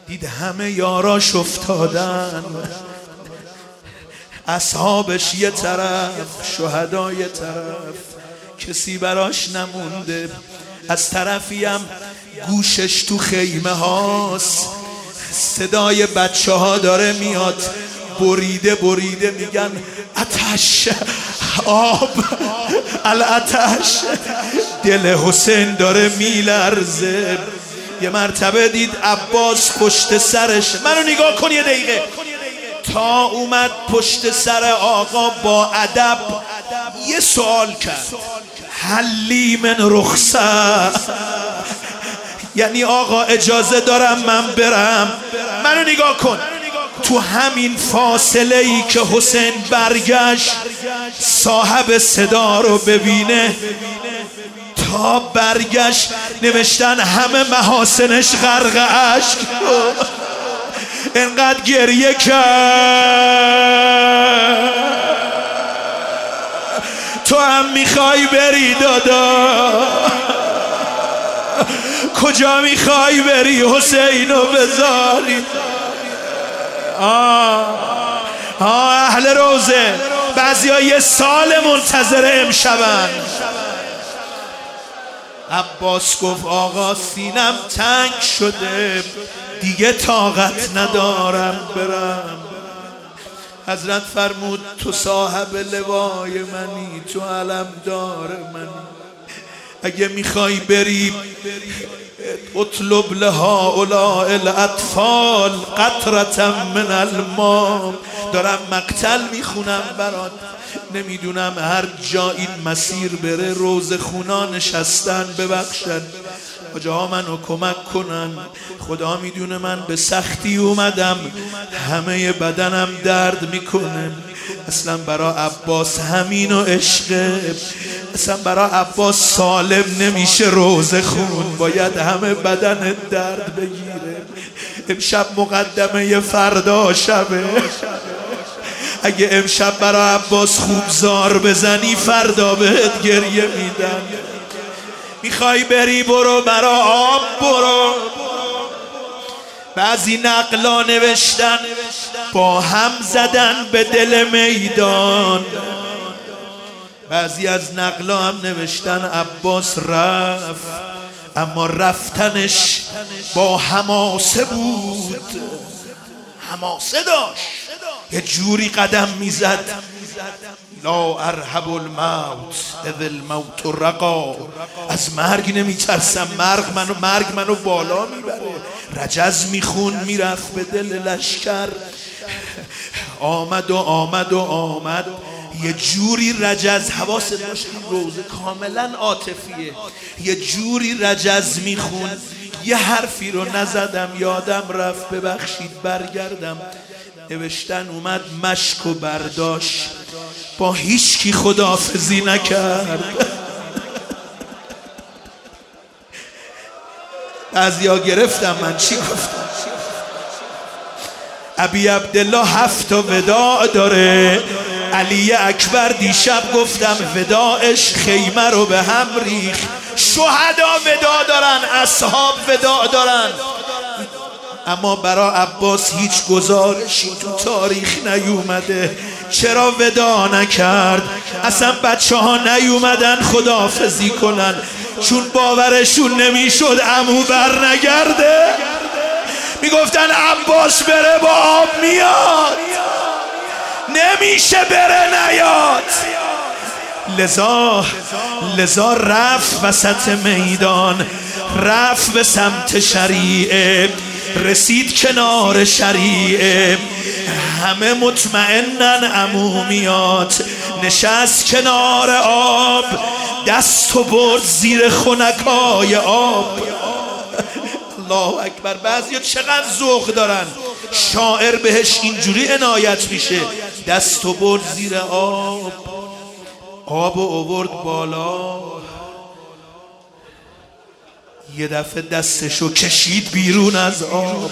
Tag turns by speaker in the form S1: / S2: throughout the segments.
S1: دید همه یاراش افتادن، اصحابش یه طرف، شهدا یه طرف، کسی براش نمونده. از طرفی هم گوشش تو خیمه هاست، صدای بچه ها داره میاد، بریده بریده میگن آتش، آب، الاتش. دل حسین داره میلرزه. یه مرتبه دید عباس پشت سرش، منو نگاه کن یه دقیقه، تا اومد پشت سر آقا با ادب یه سوال کرد، حلی من رخصه، یعنی آقا اجازه دارم من برم؟ منو نگاه کن. تو همین فاصله ای که حسین برگشت صاحب صدا رو ببینه، تا برگشت نوشتن همه محاسنش غرق اشک، انقدر گریه کرد. تو هم میخوای بری دادا؟ کجا میخوای بری حسینو بذاری؟ اهل روزه بعضی ها یه سال منتظر امشبن. عباس گفت آقا سینم تنگ شده، دیگه طاقت ندارم برم. حضرت فرمود تو صاحب لوای منی، تو علمدار منی، اگه میخوای بری اطلب لهؤلاء الاطفال قطرة من الماء. دارم مقتل میخونم برات، نمیدونم هر جا این مسیر بره روزه خونا نشستن ببخشن، کجاها منو کمک کنن. خدا میدونه من به سختی اومدم، همه بدنم درد میکنه. اصلا برا عباس همین و عشقه، اصلا برا عباس سالم نمیشه روزه خون، باید همه بدن درد بگیره. امشب مقدمه فردا شبه، اگه امشب برا عباس خوب زار بزنی فردا بهت گریه میدن. میخوای بری برو، برا آب برو. بعضی نقلا نوشتن با هم زدن به دل میدان، بعضی از نقلا هم نوشتن عباس رفت، اما رفتنش با حماسه بود، حماسه داشت، یه جوری قدم میزد لا ارهب الموت اذ الموت رقا. از مرگ نمیترسم، مرگ منو بالا میبره. رجز میخون میرفت به دل لشکر، آمد و آمد و آمد. یه جوری رجز، حواست باشه این روزه کاملا عاطفیه، یه جوری رجز میخون. یه حرفی رو نزدم یادم رفت، ببخشید برگردم. نوشتن اومد مشک و برداشت، با هیچ کی خداحافظی نکرد. بعضیا گرفتم من چی گفتم. ابی عبدالله 7 تا وداع داره. علی اکبر دیشب گفتم وداعش خیمه رو به هم ریخ. شهدا وداع دارن، اصحاب وداع دارن، اما برا عباس هیچ گزارشی تو تاریخ نیومده. چرا وداع نکرد؟ اصلا بچه ها نیومدن خداحافظی کنن، چون باورشون نمیشد عمو بر نگرده. میگفتن عباس بره با آب میاد، نمیشه بره نیاد. لذا رفت وسط میدان، رفت به سمت شریعه، رسید کنار شریعه، همه مطمئنن عمو میاد. نشست کنار آب، دستو برد زیر خنکای آب. الله اکبر. بعضیا چقدر ذوق دارن، شاعر بهش اینجوری عنایت میشه. دستو برد زیر آب، آبو آورد بالا، یه دفعه دستشو کشید بیرون از آب.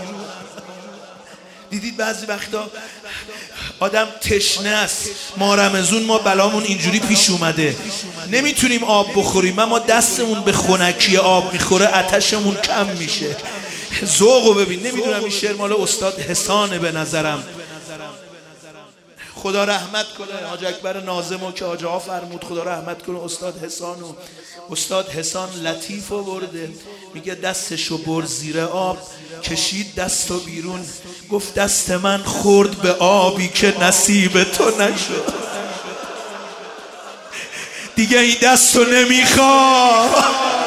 S1: دیدید بعضی وقتا آدم تشنه است. ما رمضون ما بلامون اینجوری پیش اومده، نمیتونیم آب بخوریم، اما دستمون به خنکی آب میخوره، آتشمون کم میشه. ذوقو ببین. نمیدونم این شعر مال استاد حسانه به نظرم، خدا رحمت کنه حاج اکبر ناظمو که حاج آقا فرمود خدا رحمت کنه استاد حسانو. استاد حسان لطیفو برده، میگه دستشو برد زیر آب، کشید دستو بیرون، گفت دست من خورد به آبی که نصیب تو نشد، دیگه این دستو نمیخوام،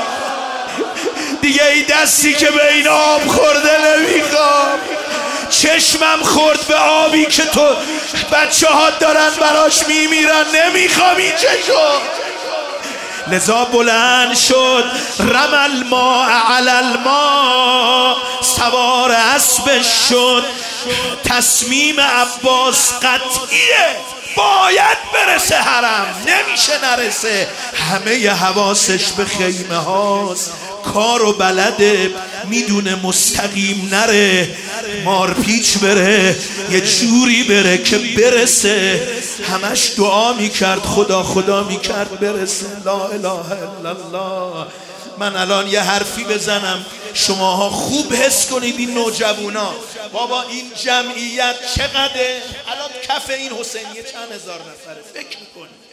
S1: دیگه این دستی که به این آب خورده نمیخوام. چشمم خورد به آبی که تو بچه ها دارن براش میمیرن، نمیخوام این چشم. لذا بلند شد رمل ما علی الماء، سوار اسبش شد. تصمیم عباس قطعیه، باید برسه حرم، نمیشه نرسه. همه حواسش به خیمه هاست، کارو بلده، میدونه مستقیم نره، مارپیچ بره، یه جوری بره که برسه. همش دعا میکرد، خدا میکرد برسه. لا اله الا الله. من الان یه حرفی بزنم شماها خوب حس کنید این نوجوانا، بابا این جمعیت چقدره؟ الان کف این حسینیه چند هزار نفره؟ فکر میکنید؟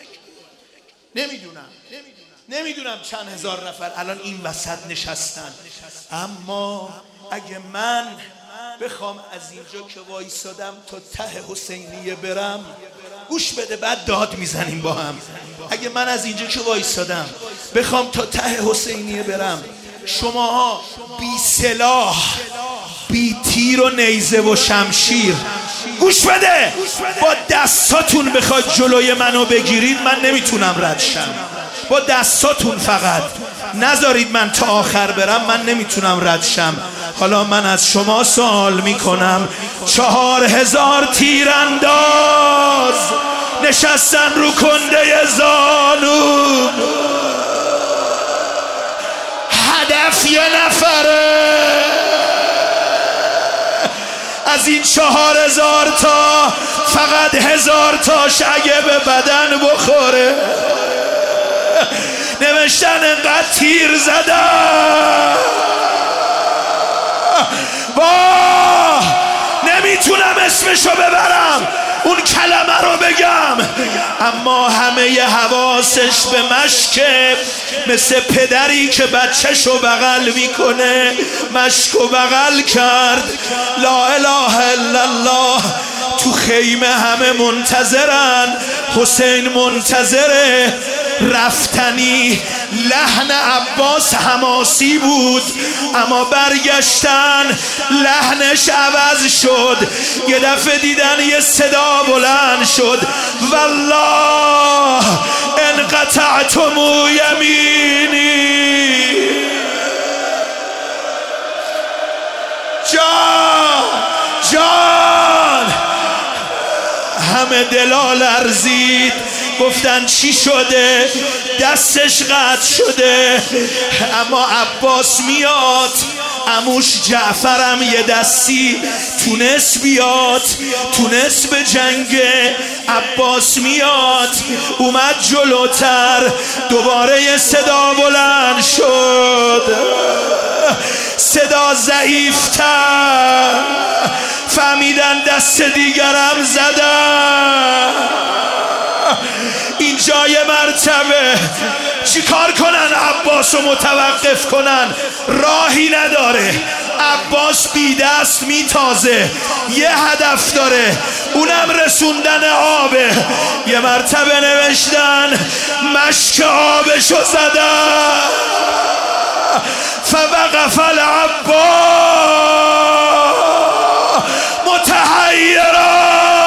S1: نمیدونم چند هزار نفر الان این وسط نشستن. اما اگه من بخوام از اینجا که وایسادم تا ته حسینیه برم، گوش بده بعد داد میزنیم با هم. اگه من از اینجا که وایسادم بخوام تا ته حسینیه برم، شماها بی سلاح، بی تیر و نیزه و شمشیر، گوش بده، با دستاتون بخواید جلوی منو بگیرید، من نمیتونم رد شم. با دستاتون فقط نذارید من تا آخر برم، من نمیتونم رد شم. حالا من از شما سوال میکنم، 4000 تیرانداز نشستن رو کنده زانو، هدف یه نفره. از این 4000 تا فقط 1000 تاش اگه به بدن بخوره. نوشتن انقدر تیر زدن، واه نمیتونم اسمشو ببرم، اون کلمه رو بگم، اما همه حواسش به مشکه، مثل پدری که بچهشو بغل میکنه، مشکو بغل کرد. لا اله الا الله. تو خیمه همه منتظرن، حسین منتظره. رفتنی لحن عباس حماسی بود، اما برگشتن لحنش عوض شد. یه دفعه دیدن یه صدا بلند شد، والله انقطعتم یمینی. جان همه دلا لرزید، گفتن چی شده؟ دستش قطع شده. اما عباس میاد، عموش جعفرم یه دستی تونست بیاد، تونست به جنگه. عباس میاد، اومد جلوتر، دوباره یه صدا بلند شد، صدا ضعیفتر. فهمیدن دست دیگرم زدن. این جای مرتبه چیکار کنن؟ عباس رو متوقف کنن، راهی نداره. عباس بی دست میتازه، یه هدف داره، اونم رسوندن آبه. یه مرتبه نوشتن مشک آبشو زدن. فوقف العباس متحیرا.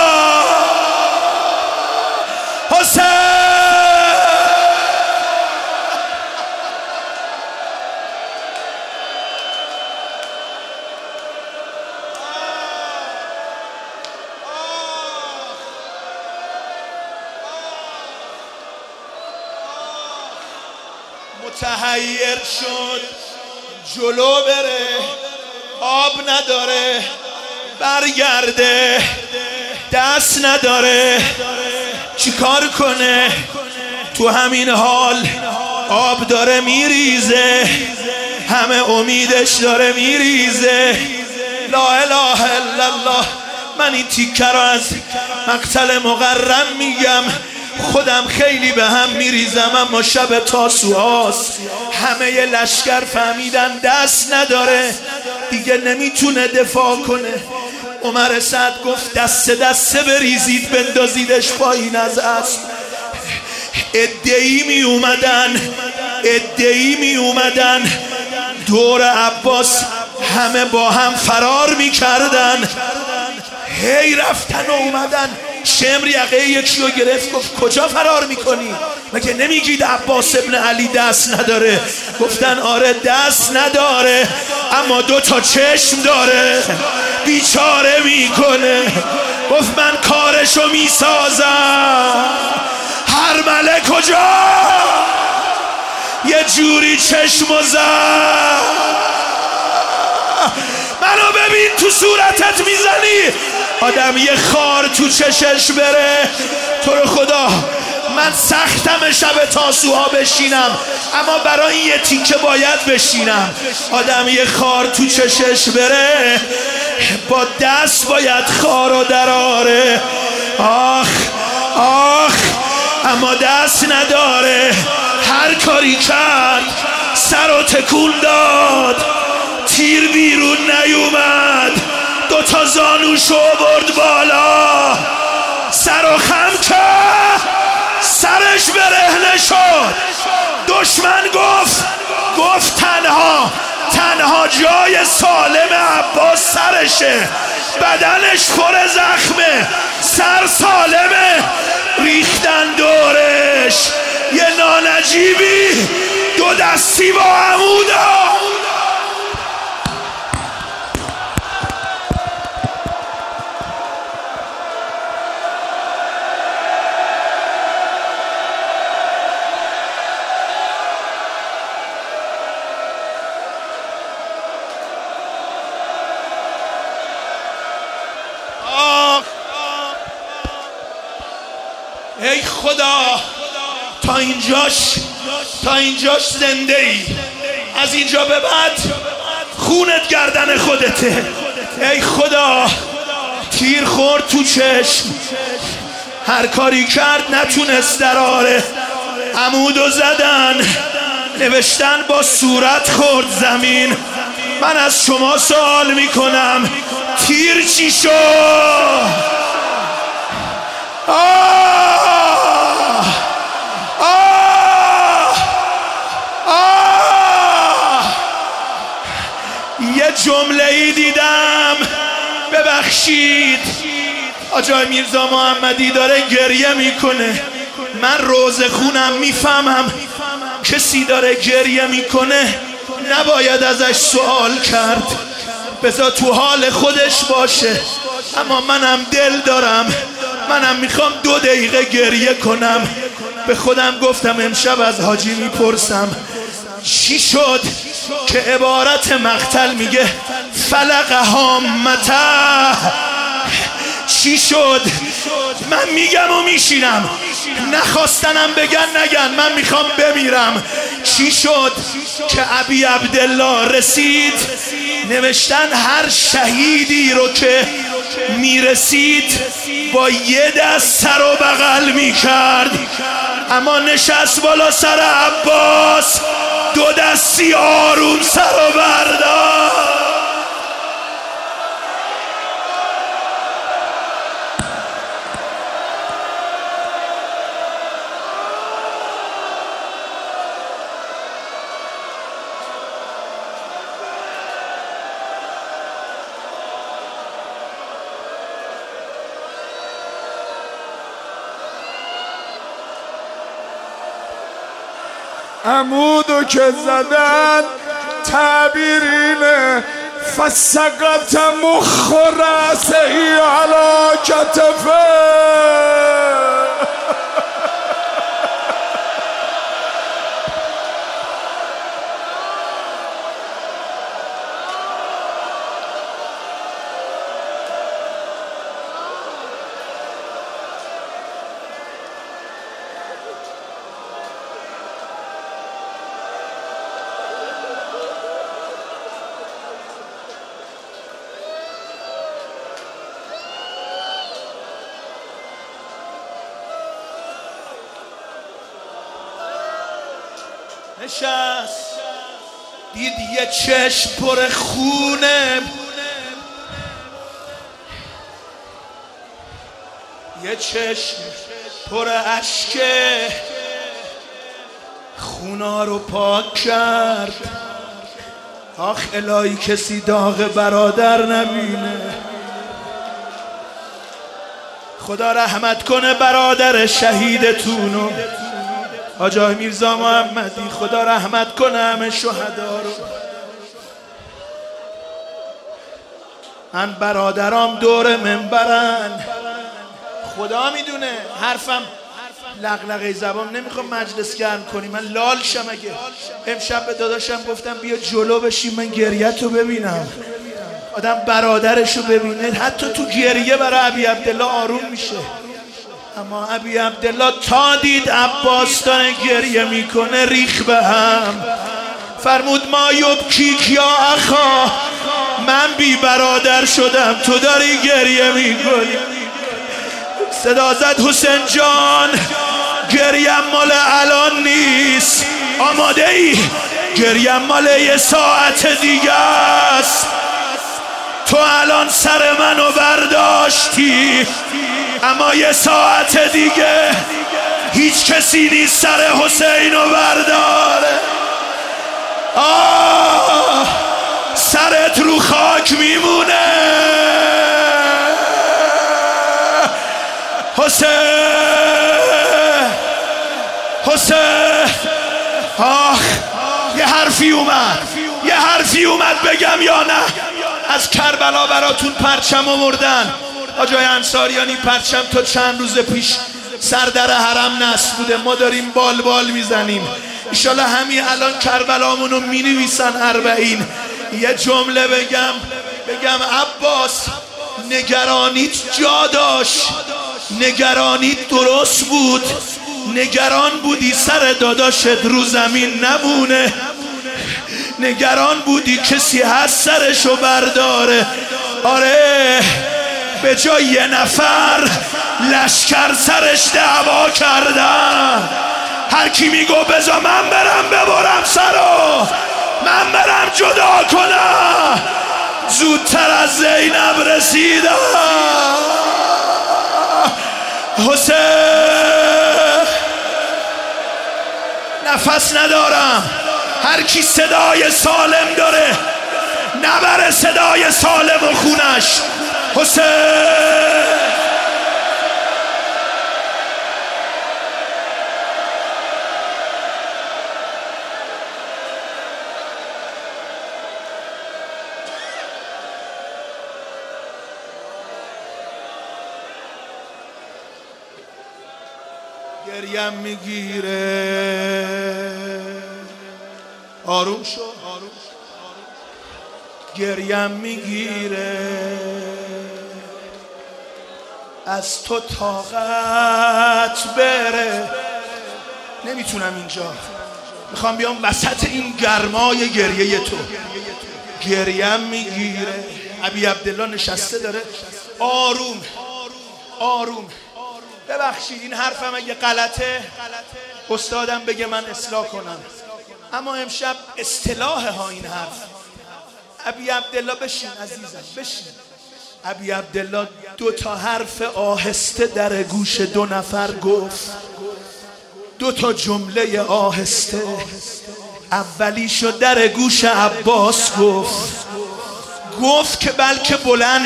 S1: حسین متحیر شد، جلو بره، آب نداره، برگرده، دست نداره، چیکار کنه؟ تو همین حال آب داره میریزه، همه امیدش داره میریزه. لا اله الا الله. من این تیکه رو از مقتل مقرم میگم، خودم خیلی به هم میریزم، اما شب تاسوعاست. همه لشکر فهمیدن دست نداره دیگه، نمیتونه دفاع کنه. عمر سعد گفت دسته دسته بریزید بندازیدش پایین از اسب. ادعی می اومدن دور عباس، همه با هم فرار میکردن. هی رفتن و اومدن. شمر یقه یکی رو گرفت گفت کجا فرار میکنی؟ مگه نمیگید عباس ابن علی دست نداره؟ گفتن آره دست نداره اما 2 تا چشم داره، بیچاره میکنه. گفت من کارشو میسازم. هرمله کجا؟ یه جوری چشم و زد. منو ببین تو صورتت میزنی. آدم یه خار تو چشش بره. تو رو خدا من سختم شب تاسوعا بشینم، اما برای این یه تیکه باید بشینم. آدم یه خار تو چشش بره، با دست باید خارو دراره. آخ آخ اما دست نداره. هر کاری کرد سر و تکون داد، تیر بیرون نیومد. 2 تا زانوشو برد بالا، سر و خم کرد، سرش برهنه شد. دشمن گفت تنها جای سالم عباس سرشه، بدنش پر زخمه، سر سالمه. ریختن دورش یه نانجیبی 2 دستی با عمودا. ای خدا تا اینجاش زنده ای، از اینجا به بعد خونت گردن خودته. ای خدا تیر خورد تو چشم، هر کاری کرد نتونست دراره. عمودو زدن، نوشتن با صورت خورد زمین. من از شما سوال میکنم تیر چی شد؟ یه جمله ای دیدم، ببخشید، آجای میرزا محمدی داره گریه میکنه. من روزه خونم میفهمم کسی داره گریه میکنه نباید ازش سوال کرد، بذار تو حال خودش باشه. اما منم دل دارم، منم میخوام 2 دقیقه گریه کنم. به خودم گفتم امشب از حاجی میپرسم چی شد که عبارت مقتل میگه فلق هامته. چی شد؟ من میگم و میشینم، نخواستنم بگن نگن، من میخوام بمیرم. چی شد که ابی عبدالله رسید؟ نوشتن هر شهیدی رو که میرسید با یه دست سر و بغل میکرد، اما نشست بالا سر عباس 2 دستی آروم سر و برداشت.
S2: عمودو که زدن تعبیر اینه فسقط مخ و رأسه علی کتفه.
S1: نشست دید یه چشم پر خونه، یه چشم پر اشکه، خونا رو پاک کرد. آخ الهی کسی داغ برادر نبینه. خدا رحمت کنه برادر شهیدتونو حاج آقای میرزا محمدی، خدا رحمت کنه همه شهدا رو. من برادرام دور منبرن، خدا میدونه حرفم لغلغه زبان، نمیخوام مجلس گرم کنی، من لال شم. اگه امشب به داداشم گفتم بیا جلو بشیم من گریه‌تو ببینم، آدم برادرشو ببینه حتی تو گریه برای ابی عبدالله آروم میشه. اما ابی عبدالله تا دید عباس داره گریه میکنه ریخ به هم، فرمود ما یبکیک یا اخا، من بی برادر شدم تو داری گریه میکنی. صدا زد حسین جان گریم مال الان نیست، آماده ای؟ گریم مال یه ساعت دیگه است. تو الان سر منو برداشتی، اما یه ساعت دیگه هیچ کسی نیست سر حسینو برداره. سرت رو خاک میمونه حسین. آخ یه حرفی اومد بگم یا نه؟ از کربلا براتون پرچم آوردن. آجای انصاریانی پرچم تا چند روز پیش سر در حرم نصب بوده، ما داریم بال میزنیم. ایشالا همین الان کربلامونو می نویسن 40. یه جمله بگم عباس نگرانیت جا داشت، نگرانیت درست بود، نگران بودی سر داداشت رو زمین نمونه، نگران بودی کسی هست سرشو برداره. آره به جای یه نفر لشکر سرش دعوا کردن. هر کی میگو بذار من برم ببرم سرو، من برم جدا کنم، زودتر از زینب رسیدم. حسین نفس ندارم، هر کی صدای سالم داره نبره صدای سالم و خونش. حسین گریم میگیره. آروم شو، گریم میگیره. از تو طاقت بره. نمیتونم اینجا، میخوام بیام وسط این گرمای گریه تو. گریم میگیره. ابی عبدالله نشسته داره آروم. ببخشید این حرفم اگه غلطه استادم بگه من اصلاح کنم، اما امشب اصطلاح ها این حرف. ابی عبدالله بشین عزیزم بشین. ابی عبدالله 2 حرف آهسته در گوش 2 نفر گفت، 2 جمله آهسته. اولیشو در گوش عباس گفت که بلکه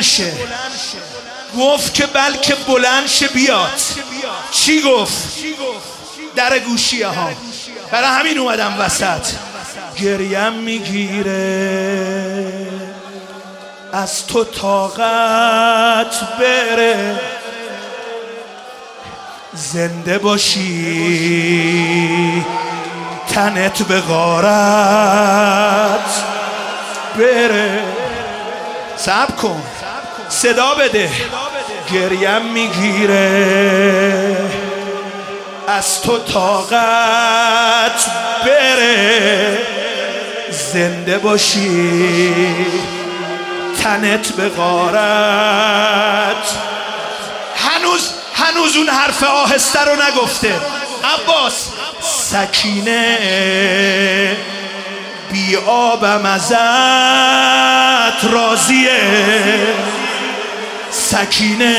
S1: بلند شه، بیاد. چی گفت؟ در گوشیه ها. برای همین اومدم وسط. گریم میگیره. از تو طاقت بره. زنده باشی تنت به غارت بره. صبر کن صدا بده. گریم میگیره. از تو طاقت بره. زنده باشی تنت به غارت. هنوز اون حرف آهسته رو نگفته. عباس سکینه بی آبم ازت راضیه، سکینه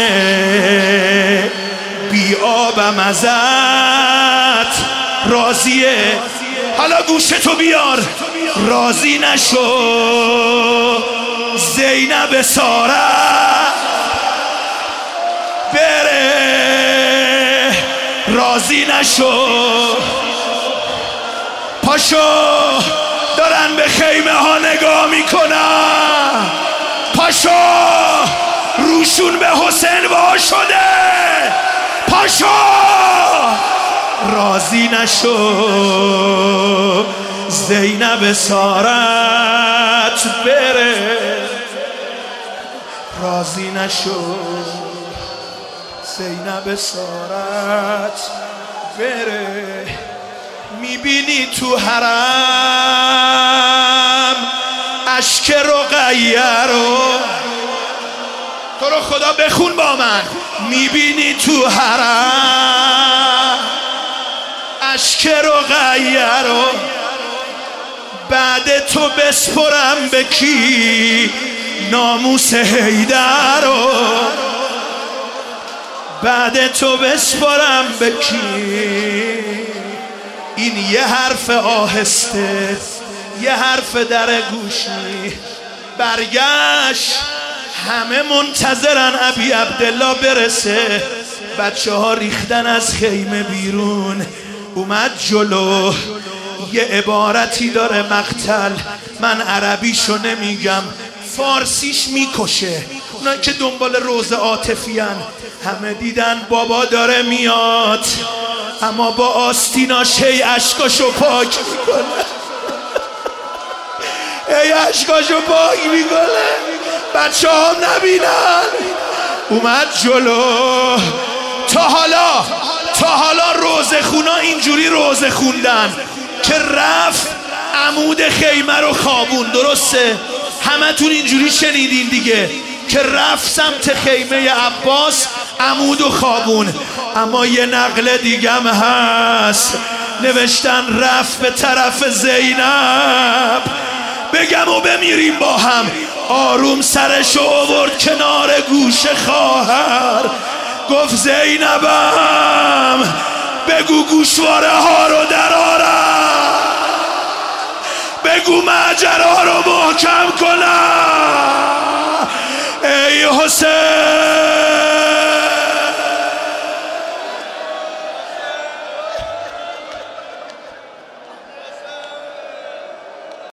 S1: بی آبم ازت راضیه. حالا گوشتو بیار، راضی نشو زینب ساره بره، راضی نشو. پاشو دارن به خیمه ها نگاه میکنن، پاشو روشون به حسین وا شده، پاشو راضی نشو زینب سارت بره، راضی نشو زینب سارت بره. میبینی تو حرم اشک رقیه رو، تو رو خدا بخون با من. میبینی تو حرم اشک رقیه رو، بعد تو بسپرم به کی؟ ناموس حیدر رو، بعد تو بسپرم به کی؟ این یه حرف آهسته، یه حرف در گوشی برگشت. همه منتظرن ابی عبدالله برسه. بچه ها ریختن از خیمه بیرون، اومد جلو. یه عبارتی داره مقتل، من عربیشو نمیگم، فارسیش میکشه. اونا که دنبال روز عاطفی ان، همه دیدن بابا داره میاد، اما با آستیناش هی اشکاشو پاک میکنه، هی اشکاشو پاک میکنه، بچه هم نبینن. اومد جلو. تا حالا روزه خونا اینجوری روزه خوندن که رفت عمود خیمه رو خوابون، درسته؟ همه تون اینجوری شنیدین دیگه که رفت سمت خیمه عباس عمود و خوابون. اما یه نقل دیگم هست، نوشتن رفت به طرف زینب، بگم و بمیریم با هم. آروم سرشو آورد کنار گوش خواهر، گفت زینبم بگو گوشواره ها رو درارم، بگو معجرها رو محکم کنم. ای حسین